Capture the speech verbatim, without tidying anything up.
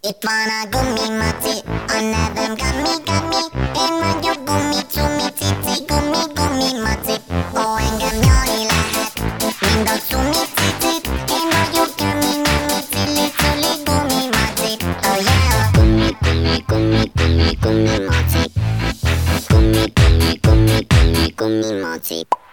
Itt van a gumimaci, a nevem Gummi Gummi. Én vagyok gumi cumi cici, gumi gumimaci. Ó, engem nyalni lehet, mind a cumi cicit. Én vagyok Gummi Nyumi Cili Culi gumimaci. Oh yeah! Gumi gumi gumi gumi gumimaci. Gumi gumi gumi gumi gumimaci.